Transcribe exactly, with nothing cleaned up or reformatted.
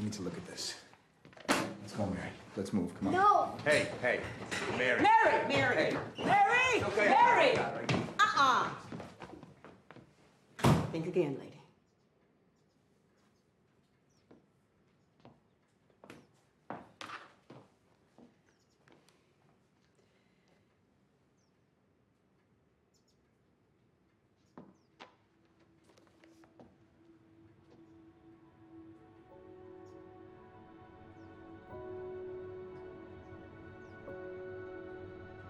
need to look at this. Let's go, Mary. Let's move. Come on. No. Hey, hey, Mary. Mary, Mary, Hey. Mary, Okay. Mary. Uh-uh. Think again, lady.